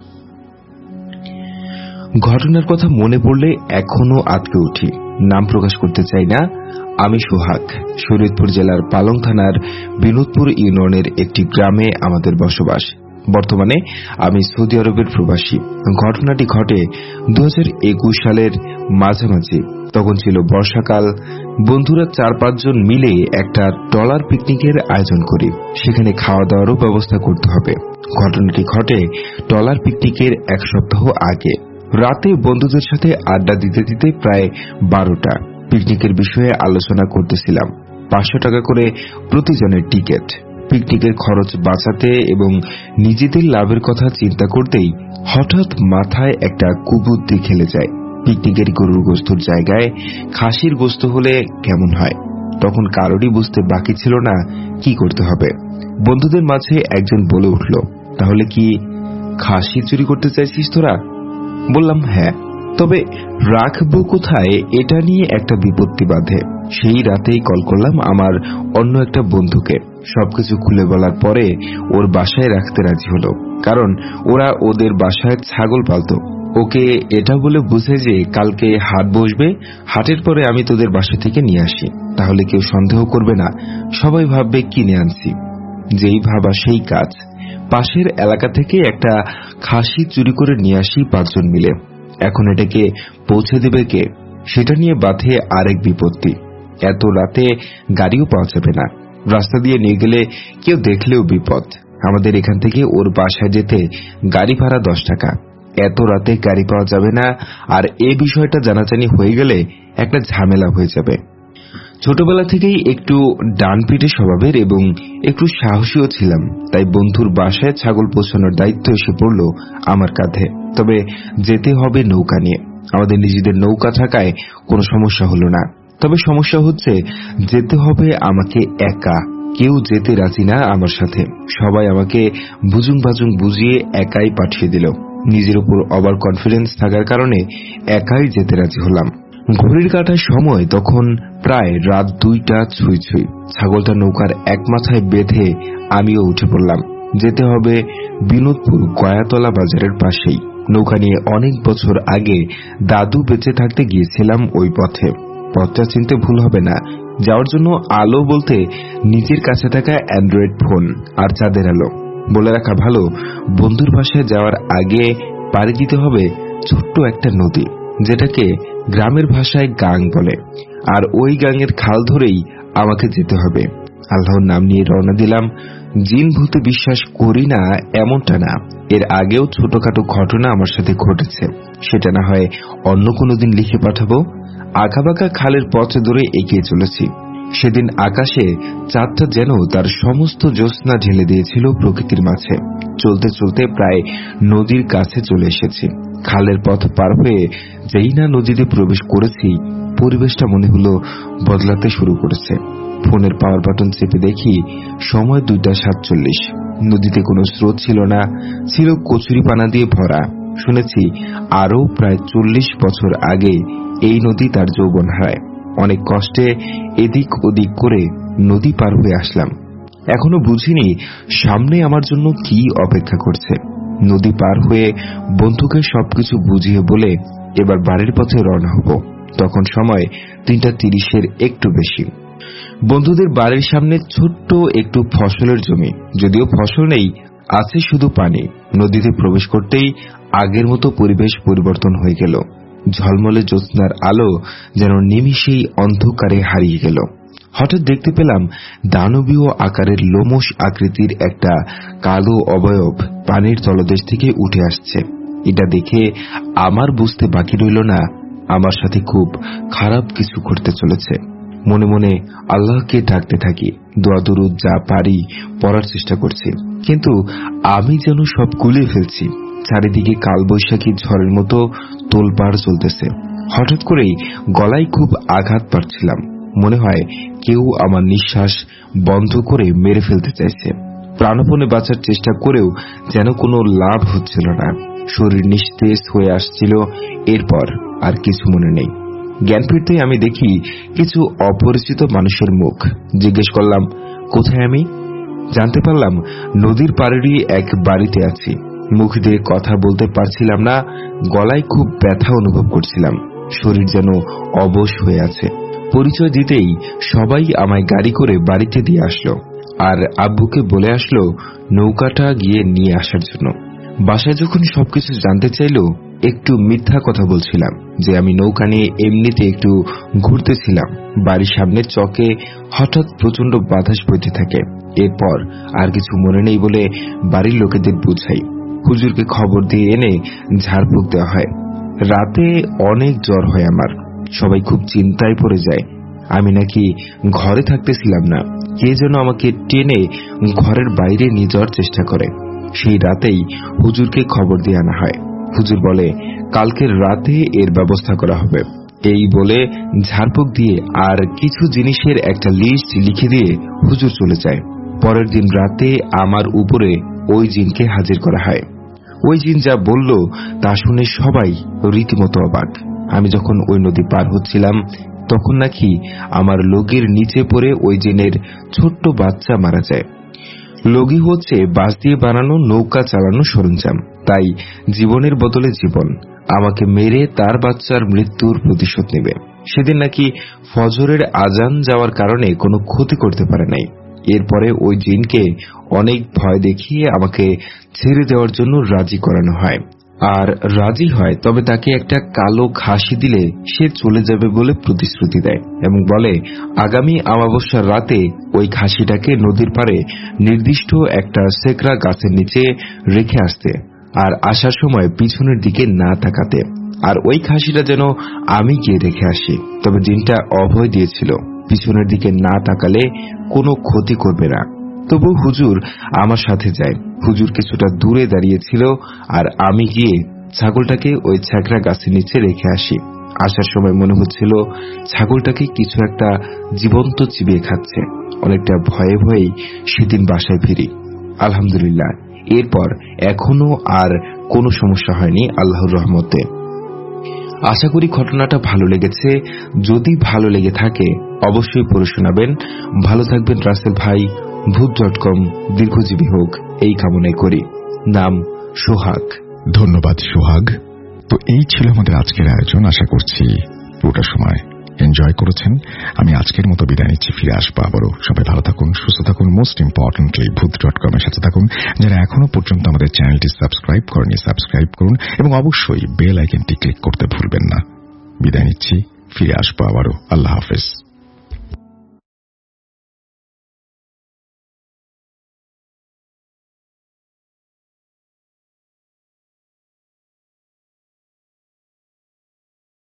ঘটনার কথা মনে পড়লে এখনো আটকে উঠি। নাম প্রকাশ করতে চাই না। আমি সোহাগ, শরীয়তপুর জেলার পালং থানার বিনোদপুর ইউনিয়নের একটি গ্রামে আমাদের বসবাস। বর্তমানে আমি সৌদি আরবের প্রবাসী। ঘটনাটি ঘটে দু হাজার একুশ সালের মাঝামাঝি। তখন ছিল বর্ষাকাল। বন্ধুরা চার পাঁচজন মিলে একটা ট্রলার পিকনিকের আয়োজন করি। সেখানে খাওয়া দাওয়ারও ব্যবস্থা করতে হবে। ঘটনাটি ঘটে ট্রলার পিকনিকের এক সপ্তাহ আগে। রাতে বন্ধুদের সাথে আড্ডা দিতে দিতে প্রায় বারোটা। পিকনিকের বিষয়ে আলোচনা করতেছিলাম। পাঁচশো টাকা করে প্রতিজনের টিকিট। পিকনিকের খরচ বাঁচাতে এবং নিজেদের লাভের কথা চিন্তা করতেই হঠাৎ মাথায় একটা কুবুদ্ধি খেলে যায়। পিকনিকের গরুর গোস্তর জায়গায় খাসির গোস্ত হলে কেমন হয়। তখন কারোরই বুঝতে বাকি ছিল না কি করতে হবে। বন্ধুদের মাঝে একজন বলে উঠল, তাহলে কি খাসি চুরি করতে চাইছিস তোরা? বললাম হ্যাঁ, তবে রাখবো কোথায় এটা নিয়ে একটা বিপত্তি বাধে। সেই রাতেই কল করলাম আমার অন্য একটা বন্ধুকে। সবকিছু খুলে বলার পরে ওর বাসায় রাখতে রাজি হলো, কারণ ওরা ওদের বাসায় ছাগল পালত। ওকে এটা বলে বুঝে যে কালকে হাট বসবে, হাটের পরে আমি তোদের বাসা থেকে নিয়ে আসি, তাহলে কেউ সন্দেহ করবে না, সবাই ভাববে কিনে আনছি। যেই ভাবা সেই কাজ। পাশের এলাকা থেকে একটা খাসি চুরি করে নিয়ে আসি পাঁচজন মিলে। এখন এটাকে পৌঁছে দেবে কে, সেটা নিয়ে বাধে আরেক বিপত্তি। এত রাতে গাড়িও পাওয়া যাবে না, রাস্তা দিয়ে নিয়ে গেলে কেউ দেখলেও বিপদ। আমাদের এখান থেকে ওর বাসায় যেতে গাড়ি ভাড়া দশ টাকা। এত রাতে গাড়ি পাওয়া যাবে না, আর এ বিষয়টা জানাজানি হয়ে গেলে একটা ঝামেলা হয়ে যাবে। ছোটবেলা থেকেই একটু ডানপিটে স্বভাবের এবং একটু সাহসীও ছিলাম, তাই বন্ধুর বাসায় ছাগল পৌঁছানোর দায়িত্ব এসে পড়ল আমার কাঁধে। তবে যেতে হবে নৌকা নিয়ে। আমাদের নিজেদের নৌকা থাকায় কোনো সমস্যা হলো না। তবে সমস্যা হচ্ছে যেতে হবে আমাকে একা। কেউ যেতে রাজি না আমার সাথে। সবাই আমাকে বুজুং বাজুং বুঝিয়ে একাই পাঠিয়ে দিল। নিজের উপর ওভার কনফিডেন্স থাকার কারণে একাই যেতে রাজি হলাম। ঘড়ির কাঁটার সময় তখন প্রায় রাত দুইটা ছুঁই ছুঁই। ছাগলটা নৌকার এক মাথায় বেঁধে আমিও উঠে পড়লাম। যেতে হবে বিনোদপুর গয়াতলা বাজারের পাশেই। নৌকা নিয়ে অনেক বছর আগে দাদু বেঁচে থাকতে গিয়েছিলাম ওই পথে। পথটা চিনতে ভুল হবে না। যাওয়ার জন্য আলো বলতে নিজের কাছে থাকা অ্যান্ড্রয়েড ফোন আর চাঁদের আলো। বলে রাখা ভালো, বন্ধুর বাসায় যাওয়ার আগে পাড়ি দিতে হবে ছোট্ট একটা নদী। যেটাকে গ্রামের ভাষায় গাং বলে। আর ওই গাঙের খাল ধরেই আমাকে যেতে হবে। আল্লাহর নাম নিয়ে রওনা দিলাম। জিন ভূতে বিশ্বাস করি না এমনটা না, এর আগেও ছোটখাটো ঘটনা আমার সাথে ঘটেছে, সেটা না হয় অন্য কোনোদিন লিখে পাঠাবো। আঁকাবাঁকা খালের পথ ধরে এগিয়ে চলেছি। সেদিন আকাশে চাঁদটা যেন তার সমস্ত জ্যোৎস্না ঢেলে দিয়েছিল প্রকৃতির মাঝে। চলতে চলতে প্রায় নদীর কাছে চলে এসেছি। খালের পথ পার হয়ে যেই না নদীতে প্রবেশ করেছি, পরিবেশটা মনে হলো বদলাতে শুরু করেছে। ফোনের পাওয়ার বাটন চেপে দেখি সময় দুইটা সাতচল্লিশ। নদীতে কোনো স্রোত ছিল না, ছিল কচুরিপানা দিয়ে ভরা। শুনেছি আরও প্রায় চল্লিশ বছর আগে এই নদী তার যৌবন হারায়। অনেক কষ্টে এদিক ওদিক করে নদী পার হয়ে আসলাম। এখনো বুঝিনি সামনে আমার জন্য কি অপেক্ষা করছে। নদী পার হয়ে বন্ধুকে সবকিছু বুঝিয়ে বলে এবার বাড়ির পথে রওনা হব। তখন সময় তিনটা তিরিশের একটু বেশি। বন্ধুদের বাড়ির সামনে ছোট্ট একটু ফসলের জমি, যদিও ফসল নেই, আছে শুধু পানি। নদীতে প্রবেশ করতেই আগের মতো পরিবেশ পরিবর্তন হয়ে গেল। ঝলমলে জ্যোৎস্নার আলো যেন নিমিষেই অন্ধকারে হারিয়ে গেল। হঠাৎ দেখতে পেলাম দানবীয় আকারের লোমশ আকৃতির একটা কালো অবয়ব পানির তলদেশ থেকে উঠে আসছে। এটা দেখে আমার বুঝতে বাকি রইল না আমার সাথে খুব খারাপ কিছু ঘটতে চলেছে। মনে মনে আল্লাহকে ডাকতে থাকি, দোয়া দরুদ যা পারি পড়ার চেষ্টা করছি, কিন্তু আমি যেন সব গুলিয়ে ফেলছি। চারিদিকে কালবৈশাখী ঝড়ের মতো তোলপাড় চলতেছে। হঠাৎ করেই গলায় খুব আঘাত পাচ্ছিলাম। মনে হয় কেউ আমার নিঃশ্বাস বন্ধ করে মেরে ফেলতে চাইছে। প্রাণপণে বাঁচার চেষ্টা করেও যেন কোনো লাভ হচ্ছিল না। শরীর নিস্তেজ হয়ে আসছিল। এরপর আর কিছু মনে নেই। জ্ঞান ফিরতে আমি দেখি কিছু অপরিচিত মানুষের মুখ। জিজ্ঞেস করলাম, কোথায় আমি? জানতে পারলাম নদীর পাড়েরই এক বাড়িতে আছি। মুখ দিয়ে কথা বলতে পারছিলাম না, গলায় খুব ব্যথা অনুভব করছিলাম। শরীর যেন অবশ হয়ে আছে। পরিচয় দিতেই সবাই আমায় গাড়ি করে বাড়িতে দিয়ে আসলো, আর আব্বুকে বলে আসলো নৌকাটা গিয়ে নিয়ে আসার জন্য। বাসায় যখন সবকিছু জানতে চাইল, একটু মিথ্যা কথা বলছিলাম যে আমি নৌকা নিয়ে এমনিতে একটু ঘুরতেছিলাম। বাড়ির সামনে চকে হঠাৎ প্রচন্ড বাতাস বইতে থাকে। এরপর আর কিছু মনে নেই বলে বাড়ির লোকেদের বুঝাই। হুজুরকে খবর দিয়ে এনে ঝাড়ফুঁক দেওয়া হয়। রাতে অনেক জ্বর হয় আমার। সবাই খুব চিন্তায় পড়ে যায়। আমি নাকি ঘরে থাকতেছিলাম না, কে যেন আমাকে টেনে ঘরের বাইরে নিয়ে যাওয়ার চেষ্টা করে। সেই রাতেই হুজুরকে খবর দিয়ে আনা হয়। হুজুর বলে কালকের রাতে এর ব্যবস্থা করা হবে। এই বলে ঝাড়ফুঁক দিয়ে আর কিছু জিনিসের একটা লিস্ট লিখে দিয়ে হুজুর চলে যায়। পরের দিন রাতে আমার উপরে ওই জিনকে হাজির করা হয়। ওই জিন যা বলল তা শুনে সবাই রীতিমতো অবাক। আমি যখন ওই নদী পার হচ্ছিলাম, তখন নাকি আমার লগির নিচে পড়ে ওই জিনের ছোট্ট বাচ্চা মারা যায়। লগি হচ্ছে বাঁশ দিয়ে বানানো নৌকা চালানো সরঞ্জাম, তাই জীবনের বদলে জীবন আমাকে মেরে তার বাচ্চার মৃত্যুর প্রতিশোধ নেবে। সেদিন নাকি ফজরের আজান যাওয়ার কারণে কোনো ক্ষতি করতে পারে নাই। এরপরে ওই জিনকে অনেক ভয় দেখিয়ে আমাকে ছেড়ে দেওয়ার জন্য রাজি করানো হয়। আর রাজি হয়, তবে তাকে একটা কালো খাসি দিলে সে চলে যাবে বলে প্রতিশ্রুতি দেয় এবং বলে আগামী অমাবস্যার রাতে ওই খাসিটাকে নদীর পাড়ে নির্দিষ্ট একটা সেকরা গাছের নিচে রেখে আসতে, আর আসার সময় পিছনের দিকে না তাকাতে। আর ওই খাসিটা যেন আমি গিয়ে রেখে আসি। তবে জিনটা অভয় দিয়েছিল, পিছনের দিকে না তাকালে কোনো ক্ষতি করবে না। তবু হুজুর আমার সাথে যায়। হুজুর কিছুটা দূরে দাঁড়িয়েছিল, আর আমি গিয়ে ছাগলটাকে ওই ছ্যাকরা গাছের নিচে রেখে আসি। আসার সময় মনে হচ্ছিল ছাগলটাকে কিছু একটা জীবন্ত চিবিয়ে খাচ্ছে। অনেকটা ভয়ে ভয়েই সেদিন বাসায় ফিরি। আলহামদুলিল্লাহ, এরপর এখনো আর কোনো সমস্যা হয়নি আল্লাহর রহমতে। আশা করি ঘটনাটা ভালো লেগেছে। যদি ভালো লেগে থাকে অবশ্যই পড়ে শোনাবেন। ভালো থাকবেন রাসেল ভাই। ভূত ডট কম দীর্ঘজীবী হোক এই কামনাই করি। নাম সোহাগ। ধন্যবাদ সোহাগ। তো এই ছিল আমাদের আজকের আয়োজন। আশা করছি পুরোটা সময় এনজয় করেছেন। আমি আজকের মতো বিদায় নিচ্ছি, ফিরে আসবো আবারও। সবাই ভালো থাকুন, সুস্থ থাকুন, most importantly Bhoot dot com এর সাথে থাকুন। যারা এখনো পর্যন্ত আমাদের চ্যানেলটি সাবস্ক্রাইব করেনি, সাবস্ক্রাইব করুন এবং অবশ্যই বেল আইকনটি ক্লিক করতে ভুলবেন না। বিদায় নিচ্ছি, ফিরে আসবো আবারও। আল্লাহ হাফেজ।